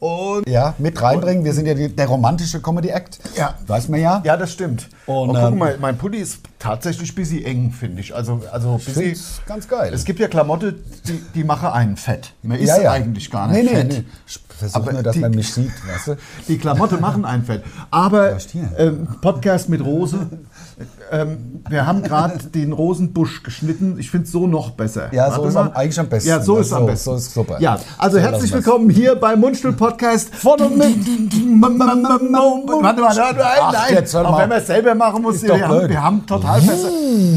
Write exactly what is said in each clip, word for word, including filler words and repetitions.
und ja, mit reinbringen. Wir sind ja die, der romantische Comedy-Act. Ja. Weiß man ja. Ja, das stimmt. Und, Und guck ähm, mal, mein Pulli ist tatsächlich ein bisschen eng, finde ich. Also, also Ich busy, find's ganz geil. Es gibt ja Klamotte, die, die machen einen fett. Man ist ja, ja. eigentlich gar nicht nee, nee, fett. Nee. Ich versuche Aber nur, dass die- man mich sieht, weißt du? Die Klamotte machen einen fett. Aber Was hier? ähm, Podcast mit Rose. Ähm, wir haben gerade den Rosenbusch geschnitten. Ich finde es so noch besser. Ja, so Warte ist mal. am- eigentlich am besten. Ja, so ist So- am besten. so ist super. Ja, also So herzlich lassen wir's. willkommen hier beim Mundstuhl-Podcast. Von und mit. Warte mal, warte mal, nein, Ach, nein. jetzt hör Auch mal. wenn wir es selber machen muss, Ist wir doch haben, blöd. wir haben total feste.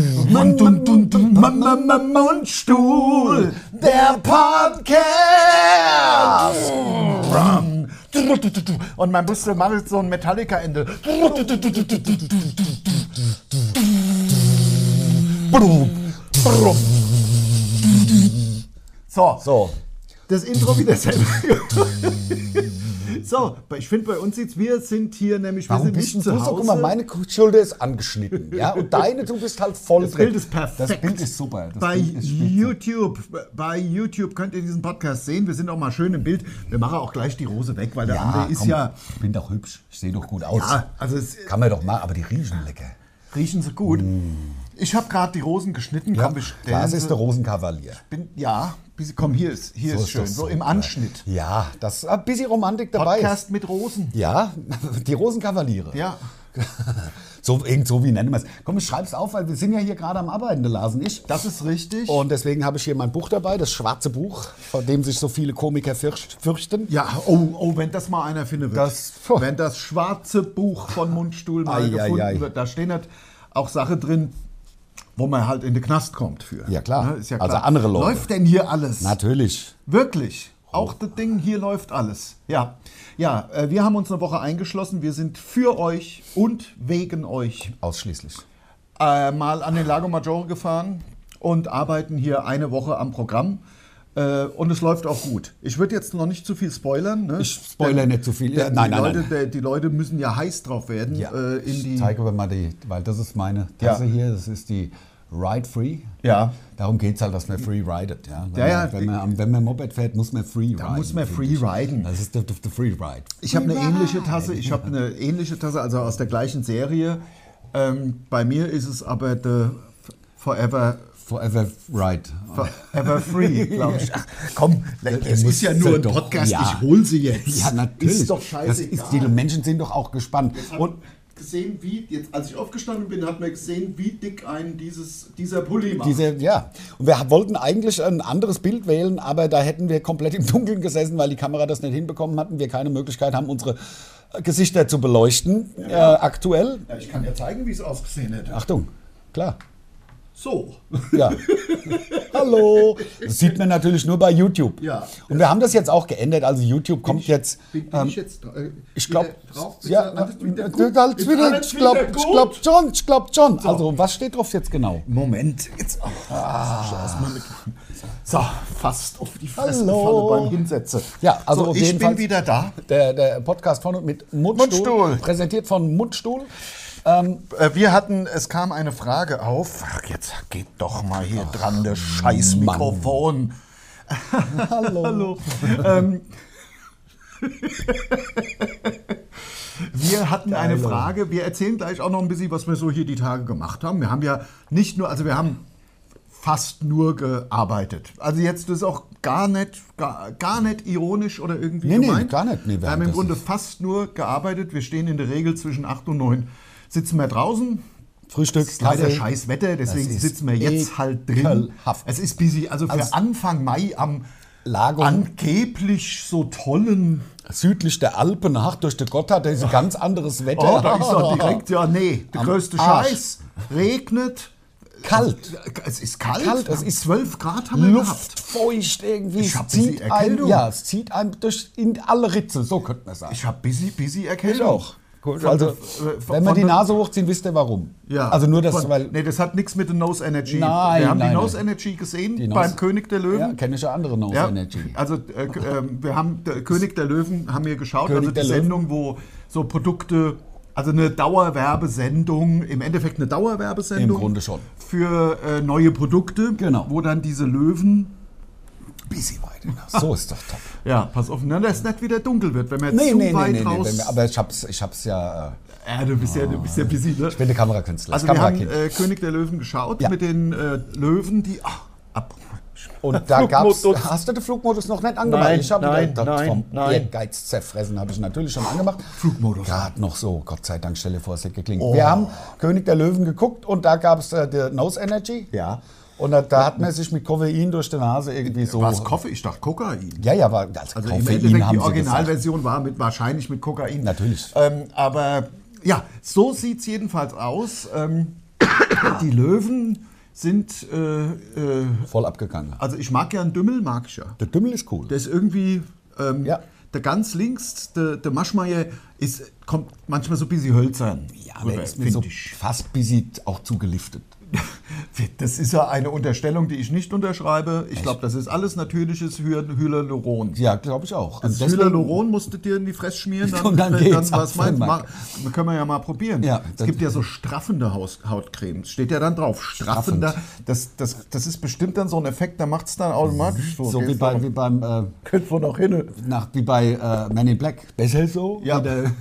Mundstuhl, der Podcast. Und man musste mal so ein Metallica-Ende. So, So. das Intro wieder selber. So, ich finde, bei uns sieht's, wir sind hier nämlich, wir Warum sind bist nicht du zu so? Hause. Guck mal, meine Schulter ist angeschnitten. Ja, und deine, du bist halt voll Das drin. Bild ist perfekt. Das Bild ist super. Das Bei Bild ist spitze. YouTube, bei YouTube könnt ihr diesen Podcast sehen. Wir sind auch mal schön im Bild. Wir machen auch gleich die Rose weg, weil der Ja, andere ist komm, ja, ich bin doch hübsch. Ich sehe doch gut aus. ja, also es Kann man doch machen, aber die riechen lecker. riechen sie gut. Ich habe gerade die Rosen geschnitten. Ja, Komm, wir stellen das sie- ist der Rosenkavalier. bin, ja, bisschen- komm, hier ist, hier ist schön, das so im super. Anschnitt. Ja, das ist ein bisschen Romantik dabei. Podcast mit Rosen. Ja, die Rosenkavaliere. Ja. So, irgend so wie nennen wir es. Komm, ich schreib's auf, weil wir sind ja hier gerade am Arbeiten, der Lars und ich. Das ist richtig. Und deswegen habe ich hier mein Buch dabei, das schwarze Buch, vor dem sich so viele Komiker fürcht, fürchten. Ja, oh, oh, wenn das mal einer finden wird. Das- wenn das schwarze Buch von Mundstuhl mal Ei, gefunden ei, ei. wird, da stehen halt auch Sachen drin, wo man halt in den Knast kommt für. Ja, klar. Ne, ist ja Also klar. andere Leute. Läuft denn hier alles? Natürlich. Wirklich. Auch das Ding, hier läuft alles. Ja, ja, äh, wir haben uns eine Woche eingeschlossen. Wir sind für euch und wegen euch Ausschließlich. äh, mal an den Lago Maggiore gefahren und arbeiten hier eine Woche am Programm. Äh, und es läuft auch gut. Ich würde jetzt noch nicht zu viel spoilern. Ne? Ich spoilere nicht zu viel. Ja, Die, nein, nein, Leute, nein. der- die Leute müssen ja heiß drauf werden. Ja, Äh, in ich die, zeige aber mal die, weil das ist meine Ja. Tasse hier, das ist die Ride Free. Ja. Darum geht es halt, dass man free ridet. Ja? Wenn, Ja, ja, man, wenn, man, am- wenn man Moped fährt, muss man free Da riden. muss man finde free ich. riden. Das ist der, der, der Free Ride. Ich habe eine Free ähnliche Ride. Tasse. Ich habe eine ähnliche Tasse, also aus der gleichen Serie. Ähm, bei mir ist es aber the Forever Forever Ride. Forever Free, glaube ich. Ach, komm, es muss ist ja nur ein doch- Podcast. ja. Ich hol sie jetzt. Ja, natürlich. Ist doch Das scheißegal. ist, die Menschen sind doch auch gespannt. Und gesehen, wie jetzt, als ich aufgestanden bin, hat man gesehen, wie dick ein dieses, dieser Pulli macht. Diese, ja. Und wir wollten eigentlich ein anderes Bild wählen, aber da hätten wir komplett im Dunkeln gesessen, weil die Kamera das nicht hinbekommen hatten. Wir keine Möglichkeit haben, unsere Gesichter zu beleuchten. Äh, aktuell. Ja, ich kann ja zeigen, wie es ausgesehen hätte. Achtung, klar. So. Ja. Hallo. Das sieht man natürlich nur bei YouTube. Ja. Und wir haben das jetzt auch geändert. Also YouTube kommt ich, jetzt. Bin, bin ähm, ich jetzt äh, Ich glaube, wieder drauf? Ist ja, alles wieder äh, gut? alles Ist wieder, alles ich glaube wieder gut? glaub schon, ich glaube schon. Also was steht drauf jetzt genau? Moment, jetzt oh, ah. erstmal mit. So, fast auf die Fresse Hallo. gefallen beim Hinsetzen. Ja, also so, auf ich jeden bin Fall wieder da. Der, der Podcast von und mit Mundstuhl, Mundstuhl. präsentiert von Mundstuhl. Äh, Wir hatten, es kam eine Frage auf. Ach, jetzt geht doch mal hier dran, der scheiß Mann. Mikrofon. Hallo. Hallo. ähm, wir hatten eine Geilo. Frage. Wir erzählen gleich auch noch ein bisschen, was wir so hier die Tage gemacht haben. Wir haben ja nicht nur, also wir haben fast nur gearbeitet. Also jetzt das ist auch gar nicht, gar, gar nicht ironisch oder irgendwie Nee, nee, gemeint. gar nicht. Nee, wir wir haben haben im das Grunde ist- fast nur gearbeitet. Wir stehen in der Regel zwischen acht und neun. Sitzen wir draußen. Frühstück, Es ist leider Kaffee. scheiß Wetter, deswegen Das ist sitzen wir jetzt halt drin. ekelhaft. Es ist busy. Also für Als Anfang Mai am Lago angeblich so tollen. südlich der Alpen, ach, durch den Gotthard, da ist ein ganz anderes Wetter. Oh, da ist er direkt, ja, nee, der Am größte Arsch. Scheiß. Regnet. Kalt. Es ist kalt. Kalt, es ist zwölf Grad haben wir gehabt. Luftfeucht irgendwie. Ich Es hab bisschen zieht ein, Erkältung. ja, es zieht einem durch in alle Ritze, so könnte man sagen. Ich habe busy, busy Erkältung. Ich auch. Gut, Von also, der- äh, von- wenn wir von die der- Nase hochziehen, wisst ihr warum. Ja. Also nur das, Von, weil... nee, das hat nichts mit der Nose Energy. Nein, wir haben nein, die Nose nein. Energy gesehen Die Nose- beim König der Löwen. Ja, kenne ich ja andere Nose Ja, Energy. also äh, k- ähm, wir haben der König der Löwen haben wir geschaut, König also die der Löwen. Sendung, wo so Produkte, also eine Dauerwerbesendung, im Endeffekt eine Dauerwerbesendung. Im Grunde schon. Für äh, neue Produkte, Genau. wo dann diese Löwen Bisschen weiter. So ist doch top. Ja, pass auf, ne, dass es nicht wieder dunkel wird, wenn wir Nee, zu nee, nee, weit nee, raus... nee, nee, aber ich hab's, ich hab's ja... Äh, ja, du bist ja, du bist ja busy, ne? ich bin der Kamerakünstler. Also das wir haben Kamerakind. äh, König der Löwen geschaut Ja. mit den äh, Löwen, die... Ach, ab... Und da gab's... Flugmodus. Hast du den Flugmodus noch nicht angemacht? Nein, ich hab nein, das nein, vom nein. Ehrgeiz zerfressen habe ich natürlich schon angemacht. Flugmodus. Gerade noch so, Gott sei Dank, stelle vor, es hätte geklingelt. Oh. Wir haben König der Löwen geguckt und da gab es äh, der Nose Energy. Ja. Und da, da hat man sich mit Koffein durch die Nase irgendwie so... Was Koffein? Ich dachte Kokain. Ja, ja, war als Also im Koffein Endeffekt die haben sie gesagt. Originalversion war mit, wahrscheinlich mit Kokain. Natürlich. Ähm, aber ja, so sieht es jedenfalls aus. Ähm, die Löwen sind, äh, äh, Voll abgegangen. also ich mag ja einen Dümmel, mag ich ja. Der Dümmel ist cool. Der ist irgendwie, ähm, Ja. der ganz links, der, der Maschmeyer, ist, kommt manchmal so ein bisschen hölzern. Ja, aber rüber, er ist mir find so ich. fast busy auch zugeliftet. Das ist ja eine Unterstellung, die ich nicht unterschreibe. Ich glaube, das ist alles natürliches Hy- Hyaluron. Ja, glaube ich auch. Das Und deswegen- Hyaluron musst du dir in die Fresse schmieren, dann, Und dann dann, geht's was ab, meinst du? Mann. Ma- können wir ja mal probieren. Ja, es das- gibt ja so straffende Haus Hautcremes. Steht ja dann drauf. Straffender. Das, das, das ist bestimmt dann so ein Effekt, da macht es dann automatisch so. So wie, Geht's bei, dann- wie beim äh, Könnt wohl noch hin. nach, wie bei äh, Man in Black. Besser so? Ja. Oder-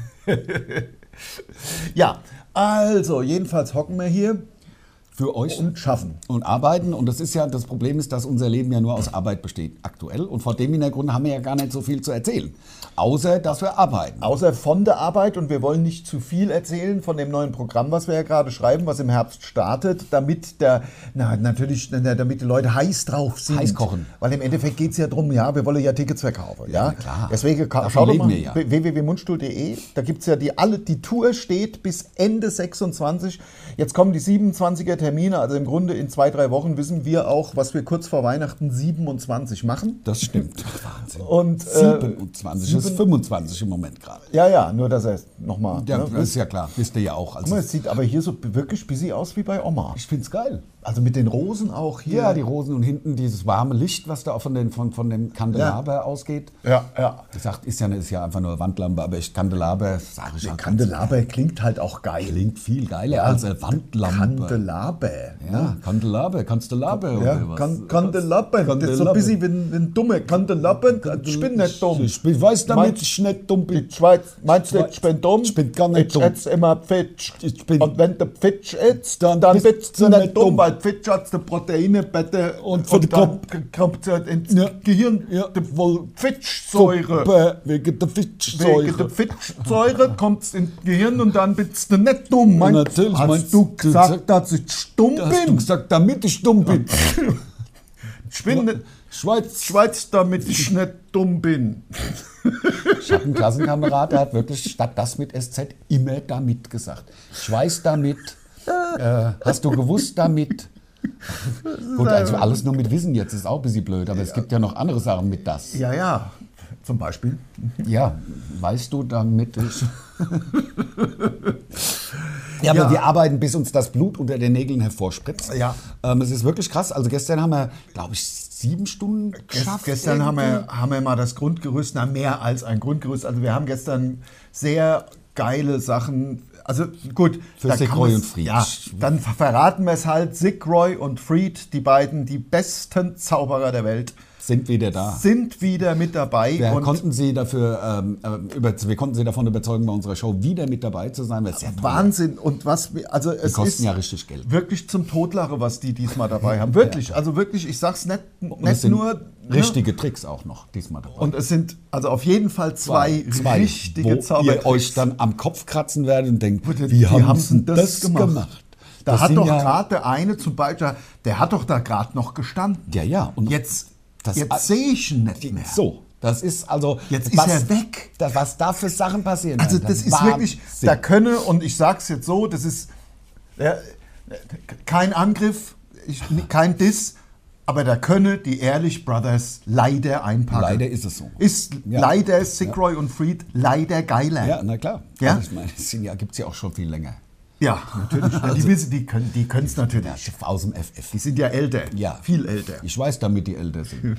Ja, also jedenfalls hocken wir hier Für euch. und schaffen. Und arbeiten. Und das ist ja, das Problem ist, dass unser Leben ja nur aus Arbeit besteht, aktuell. Und vor dem Hintergrund haben wir ja gar nicht so viel zu erzählen. Außer, dass wir arbeiten. Außer von der Arbeit, und wir wollen nicht zu viel erzählen von dem neuen Programm, was wir ja gerade schreiben, was im Herbst startet, damit der, na, natürlich, na, damit die Leute heiß drauf sind. Heiß kochen. Weil im Endeffekt geht es ja darum, ja, wir wollen ja Tickets verkaufen. Ja, na klar. Deswegen ka- Davon schau doch leben mal, wir ja. w w w punkt mundstuhl punkt de, da gibt es ja die, alle, die Tour steht bis Ende sechsundzwanzig. Jetzt kommen die siebenundzwanziger Termine, also im Grunde in zwei, drei Wochen wissen wir auch, was wir kurz vor Weihnachten siebenundzwanzig machen. Das stimmt. Wahnsinn. Und, äh, siebenundzwanzig ist fünfundzwanzig im Moment gerade. Ja, ja, nur dass er nochmal. Ja, ne, das ist ja klar. Wisst ihr ja auch. Guck mal, Also, es sieht aber hier so wirklich busy aus wie bei Oma. ich finde es geil. Also mit den Rosen auch hier. Ja, die Rosen und hinten dieses warme Licht, was da auch von, den, von, von dem Kandelaber ausgeht. Ja, ja. Das sagt, ist ja, ist ja einfach nur Wandlampe, aber ich Kandelaber, sage ich Der ja. Kandelaber klingt halt auch geil. Klingt viel geiler als eine Wandlampe. Kandelaber. Ja, Kandelaber, kannst du Laber Ja, oder was? kan Kandelaber. Das ist so ein bisschen wie ein, wie ein dummer Kandelaber. Ich bin nicht dumm. Ich bin- weiß damit, Meinst- ich nicht dumm bin. Die Schweiz, meinst du, ich bin dumm? Ich bin gar nicht ich dumm. Ich immer Pfitsch. Ich bin- Und wenn du Pfitsch isst, Dann dann, bist bist du du nicht nicht dumm, dumm. weil Pfitsch hat die Proteine bitte Und für den dann kommt es ins Ja. Gehirn, Ja. die Pfitschsäure. Super, wegen der Wegen Fischsäure. der Fischsäure kommt es ins Gehirn und dann bist du nicht dumm. Meinst, natürlich, hast meinst du du gesagt, dass ich stumm Da hast du bin? gesagt, damit ich dumm bin. Ich bin nicht Schweiz. Schweiz, damit ich nicht dumm bin. Ich habe einen Klassenkamerad, der hat wirklich statt das mit S Z immer damit gesagt. Ich weiß damit, äh, hast du gewusst damit. Gut, also alles nur mit Wissen jetzt ist auch ein bisschen blöd, aber es gibt ja noch andere Sachen mit das. Ja, ja. Zum Beispiel. Ja, weißt du damit ich. Ja, aber Ja. wir arbeiten, bis uns das Blut unter den Nägeln hervorspritzt. Ja. Ähm, es ist wirklich krass. Also gestern haben wir, glaube ich, sieben Stunden geschafft. Gestern haben wir, irgendwie. haben wir mal das Grundgerüst, na mehr als ein Grundgerüst. Also wir haben gestern sehr geile Sachen. Also gut. Für da Sick kann Roy man's- und Fried. Ja, dann verraten wir es halt. Sick Roy und Fried, die beiden, die besten Zauberer der Welt, Sind wieder da. sind wieder mit dabei. Wir und konnten, sie dafür, ähm, äh, über, wir konnten sie davon überzeugen, bei unserer Show wieder mit dabei zu sein. Weil es sehr teuer Wahnsinn. Und was, wir- also es kosten ist ja richtig Geld. wirklich zum Totlache, was die diesmal dabei haben. Wirklich, also wirklich, ich sag's nicht, Und es nicht sind nur. ne? richtige Tricks auch noch diesmal dabei. Und es sind also auf jeden Fall zwei, Zwei, richtige wo ihr Zaubertricks. euch dann am Kopf kratzen werdet und denkt, Wie wie haben haben sie sie das das gemacht? gemacht? Da Das hat sind doch ja- gerade der eine zum Beispiel, der hat doch da gerade noch gestanden. Ja, ja. Und Jetzt, Das- jetzt sehe ich ihn nicht mehr. so, das ist also... Jetzt ist er weg. Da, was da für Sachen passieren. Also werden, das ist Wahnsinn. wirklich, da könne, und ich sag's jetzt so, das ist ja, kein Angriff, ich, kein Diss, aber da könne die Ehrlich Brothers leider einpacken. Leider ist es so. Ist Ja. leider Sick Roy und Fried leider geiler. Ja, na klar. Ja? Also ich meine, das sind ja, gibt es ja auch schon viel länger. Ja, natürlich. Ja, die wissen, die können die können's natürlich. Aus dem F F. Die sind ja älter. Ja. Viel älter. Ich weiß, damit die älter sind.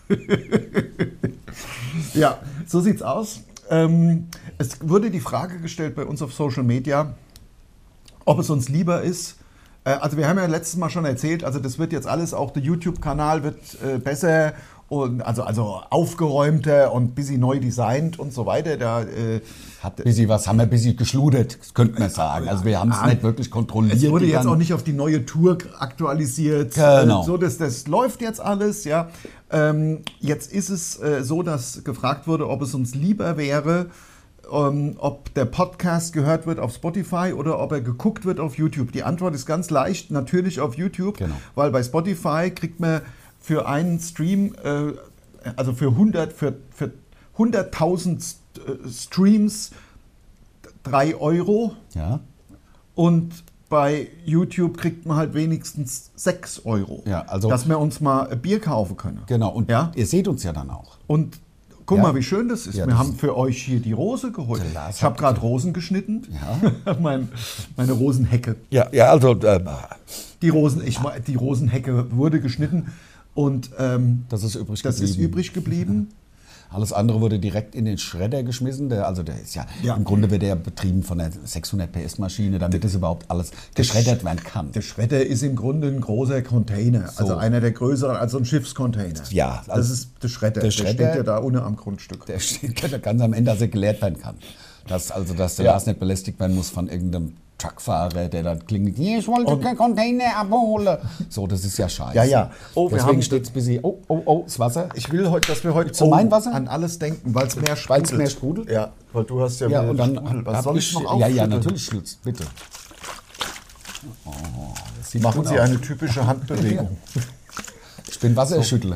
Ja, so sieht's aus. Ähm, es wurde die Frage gestellt bei uns auf Social Media, ob es uns lieber ist. Äh, also wir haben ja letztes Mal schon erzählt, also das wird jetzt alles, auch der YouTube-Kanal wird äh, besser und also, also aufgeräumter und ein bisschen neu designt und so weiter. Da äh, hat ein bisschen was, haben wir ein bisschen geschludert, könnte man sagen. Also wir haben es nicht wirklich kontrolliert. Es wurde jetzt auch nicht auf die neue Tour aktualisiert. Genau. Äh, so, dass das läuft jetzt alles, ja. Ähm, jetzt ist es äh, so, dass gefragt wurde, ob es uns lieber wäre, ähm, ob der Podcast gehört wird auf Spotify oder ob er geguckt wird auf YouTube. Die Antwort ist ganz leicht, natürlich auf YouTube, genau. Weil bei Spotify kriegt man für einen Stream, äh, also für hundert, für, für hunderttausend äh, Streams drei Euro. Ja. Und bei YouTube kriegt man halt wenigstens sechs Euro, ja, also, dass wir uns mal ein Bier kaufen können. Genau, und ja? Ihr seht uns ja dann auch. Und guck ja. mal, wie schön das ist. Ja, wir das haben für euch hier die Rose geholt. Lars Ich habe gerade Rosen geschnitten. Ja. mein, meine Rosenhecke. Ja, ja also... Äh, die, Rosen, ich, die Rosenhecke wurde geschnitten und ähm, das ist übrig das geblieben. Ist übrig geblieben. Alles andere wurde direkt in den Schredder geschmissen. Der, also der ist ja, ja, im Grunde wird der betrieben von der sechshundert P S Maschine, damit das überhaupt alles geschreddert werden kann. Der Schredder ist im Grunde ein großer Container, so. Also einer der größeren, also ein Schiffscontainer. Ja. Also das ist der Schredder, der, der Schredder, steht ja da unten am Grundstück. Der steht ganz am Ende, dass er geleert werden kann. Dass, also, dass der ja. Lars nicht belästigt werden muss von irgendeinem Truckfahrer, der dann klingelt, ich wollte keinen Container abholen. So, das ist ja scheiße. Ja, ja. Oh, deswegen steht es ein bisschen, oh, oh, oh, das Wasser. Ich will heute, dass wir heute zu oh, mein Wasser? an alles denken, weil es mehr sprudelt. Weil es mehr sprudelt? Ja, weil du hast ja, ja mehr und dann Sprudel. Was soll ich, ich noch aufschütteln? Ja, ja, natürlich, Schlitz, bitte. Oh, Sie machen Sie eine typische Handbewegung. Ich bin Wasserschüttler.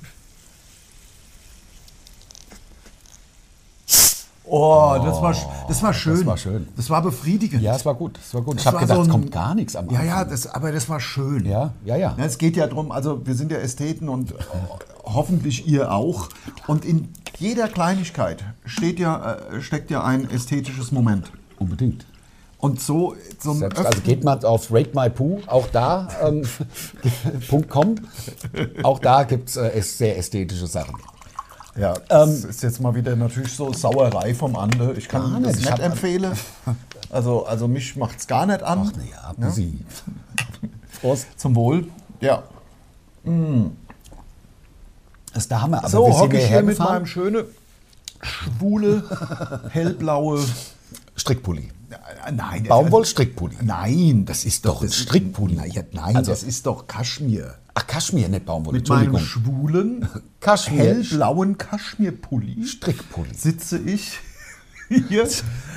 Oh, das war, das war schön. Das war schön. Das war befriedigend. Ja, es war gut. Das war gut. Das ich habe gedacht, so ein, es kommt gar nichts am Anfang. Ja, ja, das, aber das war schön. Ja, ja, ja. Es geht ja darum, also wir sind ja Ästheten und hoffentlich ihr auch. Und in jeder Kleinigkeit steht ja, steckt ja ein ästhetisches Moment. Unbedingt. Und so, so ein Selbst, also geht mal auf Rate My Poo, auch da, ähm, .com, auch da gibt es äh, sehr ästhetische Sachen. Ja, das ähm, ist jetzt mal wieder natürlich so Sauerei vom Ande. Ich kann gar das nicht, nicht empfehlen. Also, also mich macht es gar nicht an. Ach ne, ja, Sie. Prost. Zum Wohl. Ja. Mm. Das ist der Hammer. Aber so, wir hocke ich hier mit meinem schönen, schwule, hellblaue Strickpulli. Nein. Baumwoll-Strickpulli. Nein, das ist doch ein Strickpulli. Nein, nein also, das ist doch Kaschmir. Ach, Kaschmir, nicht Baumwoll. Mit meinem schwulen, Kaschmir. hellblauen Kaschmirpulli Strickpulli sitze ich hier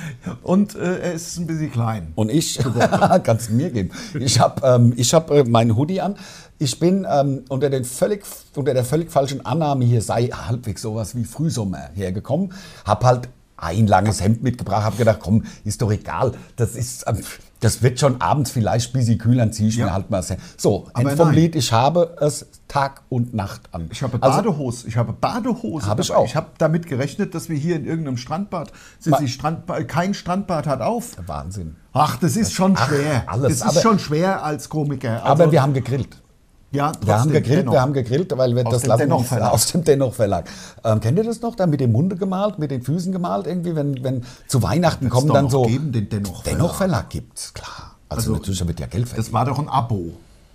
und äh, er ist ein bisschen klein. Und ich, kannst du mir geben, ich habe ähm, ich hab, äh, meinen Hoodie an. Ich bin ähm, unter, den völlig, unter der völlig falschen Annahme, hier sei halbwegs sowas wie Frühsommer hergekommen. Habe halt ein langes Hemd mitgebracht, habe gedacht, komm, ist doch egal. Das ist, das wird schon abends vielleicht ein bisschen kühl, dann ziehe ich ja. mir halt mal. So, End vom Lied, ich habe es Tag und Nacht an. Ich habe Badehose, also, ich habe Badehose. Habe ich auch. Ich habe damit gerechnet, dass wir hier in irgendeinem Strandbad sind. Strandbad, kein Strandbad hat auf. Wahnsinn. Ach, das ist schon Ach, schwer. Alles. Das ist aber, schon schwer als Komiker. Also, aber wir haben gegrillt. Ja, trotzdem, wir haben gegrillt, dennoch. wir haben gegrillt, weil wir aus das dem lassen Dennoch uns, Verlag. aus dem Dennoch Verlag. Ähm, kennt ihr das noch? Da mit dem Munde gemalt, mit den Füßen gemalt irgendwie, wenn, wenn zu Weihnachten Wird's kommen doch dann noch so. Geben, den Dennoch Verlag. Dennoch Verlag gibt's, klar. Also, also natürlich wird ja Geld verdient. Das war doch ein Abo.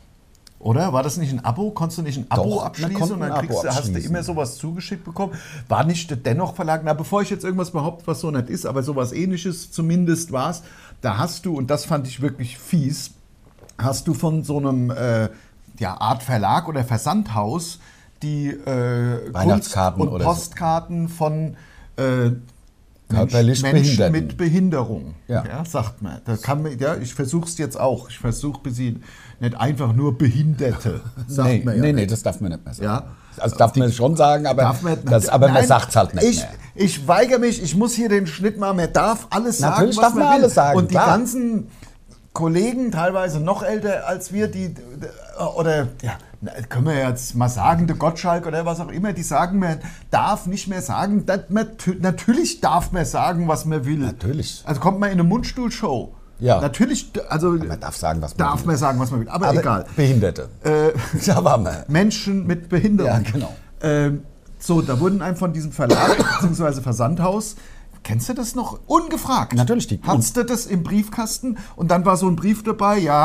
Oder? War das nicht ein Abo? Konntest du nicht ein Abo Doch, abschließen und dann kriegst du, hast du immer sowas zugeschickt bekommen? War nicht der Dennoch Verlag? Na, bevor ich jetzt irgendwas behaupte, was so nicht ist, aber sowas Ähnliches zumindest war es, da hast du, und das fand ich wirklich fies, hast du von so einem äh, ja, Art Verlag oder Versandhaus die äh, Weihnachtskarten Kunst- und oder Postkarten so. von äh, Körperlich Menschen Behinderten. mit Behinderung, ja. Ja, sagt man. Da kann man ja, ich versuche es jetzt auch. Ich versuche ein bisschen, nicht einfach nur Behinderte, sagt nee, man ja. Nee, nicht. nee, das darf man nicht mehr sagen. Ja? Also darf man schon sagen, aber, Darf man, das, aber nein, man sagt es halt nicht ich, mehr. Ich weigere mich, ich muss hier den Schnitt machen. Man darf alles sagen, Natürlich was darf man man will. alles sagen, Und die klar. ganzen Kollegen, teilweise noch älter als wir, die, oder ja, können wir jetzt mal sagen, der Gottschalk oder was auch immer, die sagen, man darf nicht mehr sagen, dass man, natürlich darf man sagen, was man will. Natürlich. Also kommt man in eine Mundstuhlshow. Ja. Natürlich, also Man darf sagen, was man darf will. man sagen, was man will, aber, Aber egal. Behinderte. Äh, Da waren wir. Menschen mit Behinderung. Ja, genau. Ähm, so, da wurden einem von diesem Verlag bzw. Versandhaus, kennst du das noch? Ungefragt. Natürlich, die- Hattest du das im Briefkasten und dann war so ein Brief dabei, ja,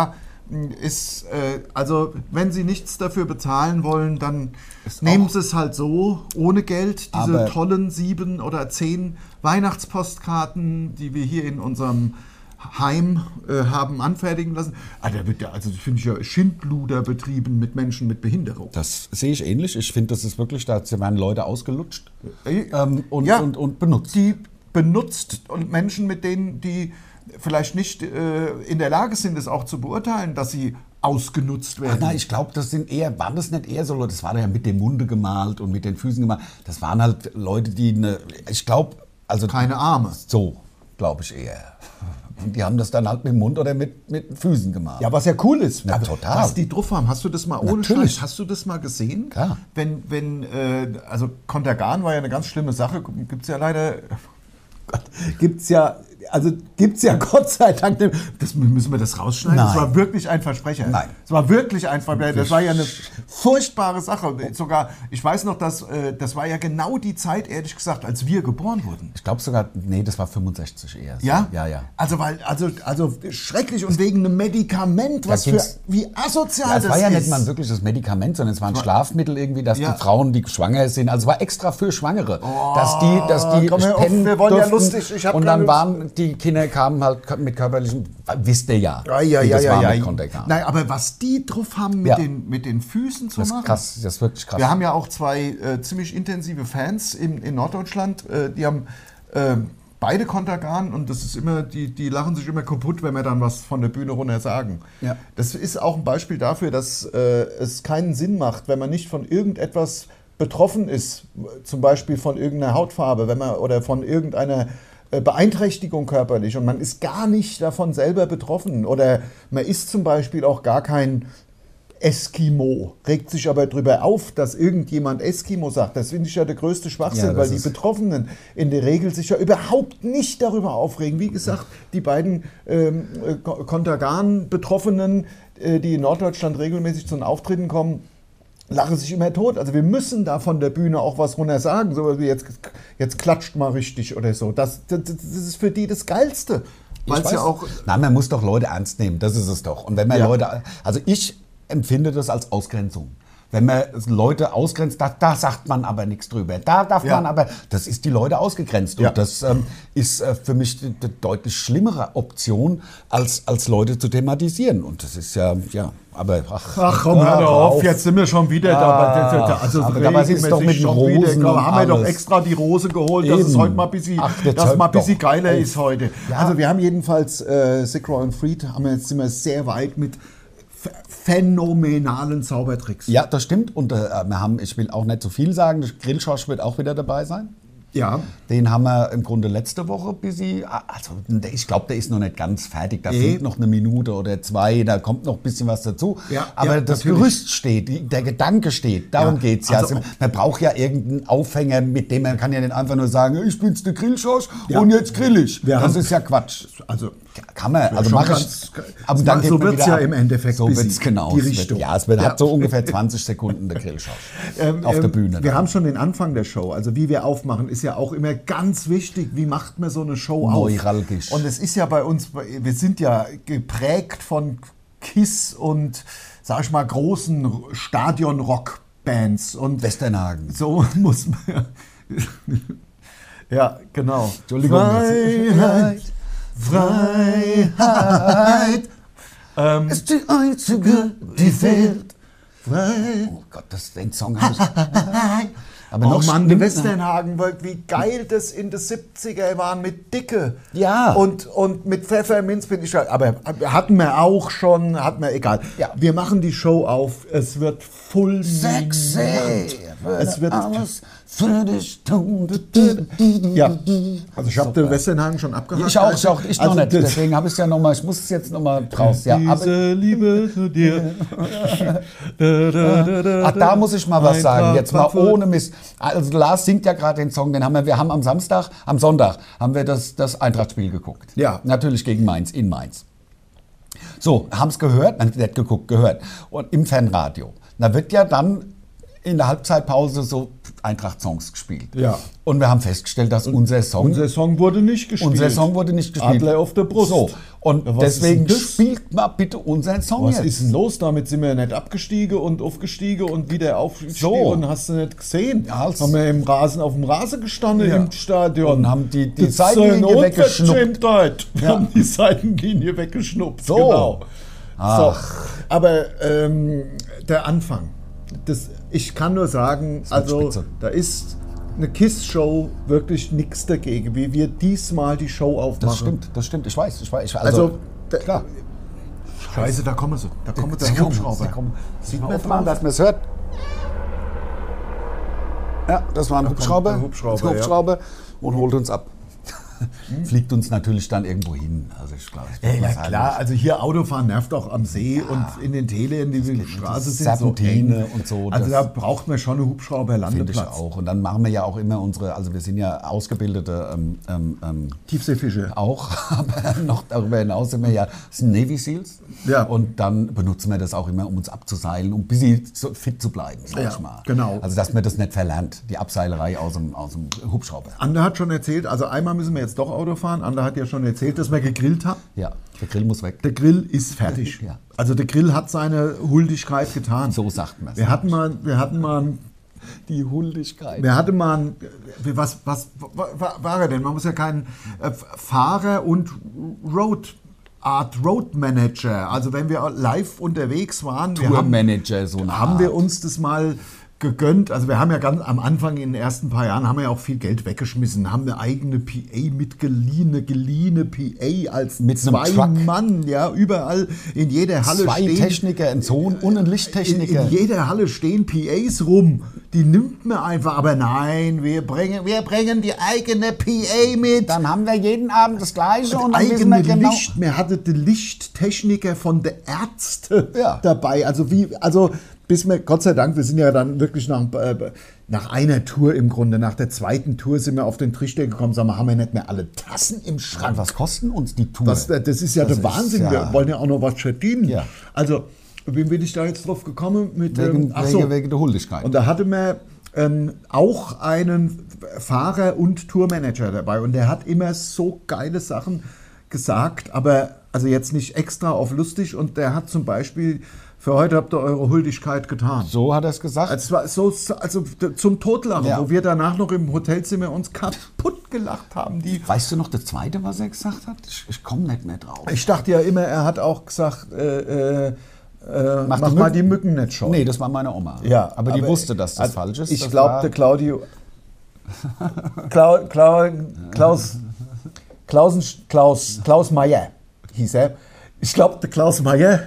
ist, äh, also wenn Sie nichts dafür bezahlen wollen, dann nehmen Sie es halt so, ohne Geld. Diese Aber tollen sieben oder zehn Weihnachtspostkarten, die wir hier in unserem Heim äh, haben anfertigen lassen. Ah, da wird ja, also das finde ich ja Schindluder betrieben mit Menschen mit Behinderung. Das sehe ich ähnlich. Ich finde, das ist wirklich, da werden Leute ausgelutscht Äh, ähm, und, ja. und, und benutzt. Die benutzt und Menschen, mit denen, die vielleicht nicht äh, in der Lage sind, es auch zu beurteilen, dass sie ausgenutzt werden. Ach nein, ich glaube, das sind eher, waren das nicht eher so Leute, das war ja mit dem Munde gemalt und mit den Füßen gemalt. Das waren halt Leute, die eine, ich glaube, also Keine Arme. so, glaube ich eher. Und die haben das dann halt mit dem Mund oder mit, mit den Füßen gemalt. Ja, was ja cool ist. Ja, Aber total. Was die drauf haben, hast du das mal ohne Natürlich. Scheiß, hast du das mal gesehen? Klar. Wenn, wenn äh, also Contergan war ja eine ganz schlimme Sache, gibt es ja leider, gibt es ja, also gibt es ja Gott sei Dank, das, müssen wir das rausschneiden? Nein. Das war wirklich ein Versprecher. Nein. Das war wirklich ein Versprecher. Das war ja eine furchtbare Sache. Sogar, ich weiß noch, dass, äh, das war ja genau die Zeit, ehrlich gesagt, als wir geboren wurden. Ich glaube sogar, nee, das war fünfundsechzig eher. So. Ja? Ja, ja. Also, weil, also, also schrecklich und wegen einem Medikament, was für, ging's- wie asozial Ja, es das war ja ist. nicht mal ein wirkliches Medikament, sondern es war ein Schlafmittel irgendwie, dass Ja. die Frauen, die schwanger sind, also es war extra für Schwangere, dass die, dass die komm, hör auf, spenden wir wollen ja durften. lustig, ich hab und dann keine waren die Kinder kamen halt mit körperlichen, wisst ihr ja, Ja, ja, wie ja, das ja, war ja. mit Contergan. Nein, aber was die drauf haben, mit, Ja. den, mit den Füßen zu Das machen. ist krass, das ist wirklich krass. Wir haben ja auch zwei äh, ziemlich intensive Fans in, in Norddeutschland. Äh, die haben äh, beide Contergan und das ist immer, die, die lachen sich immer kaputt, wenn wir dann was von der Bühne runter sagen. Ja. Das ist auch ein Beispiel dafür, dass äh, es keinen Sinn macht, wenn man nicht von irgendetwas betroffen ist, zum Beispiel von irgendeiner Hautfarbe, wenn man oder von irgendeiner Beeinträchtigung körperlich und man ist gar nicht davon selber betroffen oder man ist zum Beispiel auch gar kein Eskimo, regt sich aber darüber auf, dass irgendjemand Eskimo sagt. Das finde ich ja der größte Schwachsinn, Ja, das weil die ist- Betroffenen in der Regel sich ja überhaupt nicht darüber aufregen. Wie gesagt, die beiden ähm, Contergan-Betroffenen, äh, die in Norddeutschland regelmäßig zu den Auftritten kommen, lachen sich immer tot. Also wir müssen da von der Bühne auch was runter sagen, so wie jetzt, jetzt klatscht mal richtig oder so. Das, das, das ist für die das Geilste. Weil es ja auch... Nein, man muss doch Leute ernst nehmen, das ist es doch. Und wenn man Ja. Leute, also ich empfinde das als Ausgrenzung. Wenn man Leute ausgrenzt, da, da sagt man aber nichts drüber. Da darf Ja. man aber, das ist die Leute ausgegrenzt. Und Ja. das ähm, ist äh, für mich die, die deutlich schlimmere Option, als, als Leute zu thematisieren. Und das ist ja, ja, aber ach, Ach komm, hör doch auf, jetzt sind wir schon wieder da. Ach, Also aber dabei ist es doch mit regelmäßig schon Rosen wieder. Komm, und haben wir doch alles. extra die Rose geholt, dass Eben. es heute mal ein bisschen, Ach, jetzt dass hört mal ein bisschen doch geiler auf. ist heute. Ja. Also wir haben jedenfalls äh, Sick Raw and Freed, haben wir jetzt sind wir sehr weit mit ph- phänomenalen Zaubertricks. ja, das stimmt. Und äh, wir haben, ich will auch nicht zu viel sagen, der Grillschorsch wird auch wieder dabei sein. Ja. Den haben wir im Grunde letzte Woche bis sie, also ich glaube, der ist noch nicht ganz fertig. Da Nee. fehlt noch eine Minute oder zwei, da kommt noch ein bisschen was dazu. Ja, Aber ja, das natürlich. Gerüst steht, die, der Gedanke steht, darum Ja, geht's ja. also- Also, man braucht ja irgendeinen Aufhänger, mit dem man kann ja nicht einfach nur sagen, ich bin's der Grillschorsch Ja. und jetzt grill ich. Wir das haben- ist ja Quatsch. Also Kann man, also schon mache ganz- ich. Aber dann so geht man wird's wieder ja ab. im Endeffekt So bis wird's in genau. die Es wird- Richtung. Ja, es wird, Ja. hat so ungefähr zwanzig Sekunden der Grillschorsch Ähm, auf der ähm, Bühne. Wir dann. haben schon den Anfang der Show. Also wie wir aufmachen, ist ja auch immer ganz wichtig. Wie macht man so eine Show auf? Neuralgisch. Und es ist ja bei uns, wir sind ja geprägt von Kiss und, sag ich mal, großen Stadion-Rock-Bands. Und Westernhagen. so muss man... Ja, genau. Entschuldigung. Freiheit, Freiheit. Ähm, Ist die einzige, die fehlt. Freiheit. Oh Gott, das, den Song habe ich. Aber Oh noch Mann, schlimmer- die Westernhagen, wie geil das in den siebziger waren mit Dicke. Ja. Und, und mit Pfefferminz bin ich, aber hatten wir auch schon, hatten wir, egal. Ja. Wir machen die Show auf, es wird fulminant. Sexy. Es wird, alles für dich tun. ja. Also ich habe den Westernhagen schon abgehakt. Ich auch, ich auch, ich noch Also nicht. das- Deswegen habe ich es ja nochmal, ich muss es jetzt nochmal raus. Ja, aber, Diese Liebe zu dir. ach, da muss ich mal was Eintracht sagen, jetzt mal Frankfurt. ohne Mist. Also Lars singt ja gerade den Song, den haben wir, wir haben am Samstag, am Sonntag, haben wir das, das Eintracht-Spiel geguckt. Ja. Natürlich gegen Mainz, in Mainz. So, haben es gehört, nein, nicht geguckt, gehört. Und im Fanradio. Da wird ja dann in der Halbzeitpause so Eintracht-Songs gespielt. Ja. Und wir haben festgestellt, dass unser Song, Unser Song wurde nicht gespielt. unser Song wurde nicht gespielt. Adler auf der Brust. So. Und Ja, was deswegen ist denn das? spielt mal bitte unseren Song Was jetzt. ist denn los? Damit sind wir nicht abgestiegen und aufgestiegen und wieder aufgestiegen So. und hast du nicht gesehen? Ja, als- haben wir im Rasen auf dem Rasen gestanden Ja. im Stadion. Und haben die- die Das Seitenlinie ist eine weggeschnuppt. Unverschämtheit. Wir Ja. haben die Seitenlinie weggeschnuppt. So. Genau. Ach. So. Aber ähm, der Anfang. Das, ich kann nur sagen, wird also spitze. da ist eine KISS-Show wirklich nichts dagegen, wie wir diesmal die Show aufmachen. Das stimmt, das stimmt. Ich weiß, ich weiß. Ich, Also, also, da, klar. Scheiße, da kommen sie. Da kommen Sie der kommen, Hubschrauber. sie kommen. Sieht Mal man aufmachen, drauf? dass man es hört. Ja, das war ein kommt Hubschrauber. der Hubschrauber, Ein Hubschrauber und holt uns ab. Fliegt uns natürlich dann irgendwo hin. Also ich glaube, Ja, ja klar, also hier Autofahren nervt auch am See und in den Tälern, die Straße sind so Serpentine eng. und so, Also das- da braucht man schon eine Finde ich Hubschrauberlandeplatz. auch. Und dann machen wir ja auch immer unsere, also wir sind ja ausgebildete ähm, ähm, ähm, Tiefseefische. auch, aber noch darüber hinaus sind wir ja das sind Navy Seals. Ja. Und dann benutzen wir das auch immer, um uns abzuseilen, um ein bisschen so fit zu bleiben, sag Ja, ich mal. genau. Also dass man das nicht verlernt, die Abseilerei aus dem, aus dem Hubschrauber. Ander hat schon erzählt, also einmal müssen wir jetzt doch Auto fahren. Ander hat ja schon erzählt, dass wir gegrillt haben. Ja, der Grill muss weg. Der Grill ist fertig. Ja. Also der Grill hat seine Huldigkeit getan. So sagt man es. Wir hatten mal, wir hatten mal ein Die Huldigkeit. Wir hatten mal, ein, was, was wa- war er denn? Man muss ja keinen äh, Fahrer und Road Art Road Manager. Also wenn wir live unterwegs waren, wir haben, Tourmanager, so eine haben wir Art. uns das mal gegönnt. Also wir haben ja ganz am Anfang in den ersten paar Jahren haben wir ja auch viel Geld weggeschmissen, haben eine eigene P A mitgeliehene, geliehene P A als Mit einem zwei Truck. Mann, ja, überall in jeder Halle Zwei stehen. Techniker, ein Sohn und ein In, Lichttechniker. in jeder Halle stehen P As rum. Die nimmt man einfach. Aber nein, wir bringen, wir bringen die eigene P A mit. Dann haben wir jeden Abend das Gleiche und dann wissen Eigene wir genau. Licht. Wir hatten den Lichttechniker von der Ärzte Ja. dabei. Also wie, also bis wir, Gott sei Dank, wir sind ja dann wirklich nach, äh, nach einer Tour im Grunde, nach der zweiten Tour sind wir auf den Trichter gekommen, sagen wir, haben wir nicht mehr alle Tassen im Schrank. Was kosten uns die Tour? Das, das ist ja Das der ist Wahnsinn. ja- Wir wollen ja auch noch was verdienen. Ja. Also, wie bin ich da jetzt drauf gekommen? Mit, wegen, ähm, ach so. wegen, wegen der Huldigkeit. Und da hatte man ähm, auch einen Fahrer und Tourmanager dabei. Und der hat immer so geile Sachen gesagt, aber also jetzt nicht extra auf lustig. Und der hat zum Beispiel, für heute habt ihr eure Huldigkeit getan. so hat er es gesagt. Es war so, also zum Totlachen, Ja. wo wir danach noch im Hotelzimmer uns kaputt gelacht haben. Die Weißt du noch das Zweite, was er gesagt hat? Ich, ich komme nicht mehr drauf. Ich dachte ja immer, er hat auch gesagt, äh, äh, äh, mach, die mal Mücken- die Mücken nicht schon. Nee, das war meine Oma. Ja, aber die wusste, dass das also falsch ist. Ich Das glaube, war- der Claudio. Klau, Klau, Klaus, Klausen, Klaus, Klaus Meier hieß er. Ich glaube, der Klaus Meier,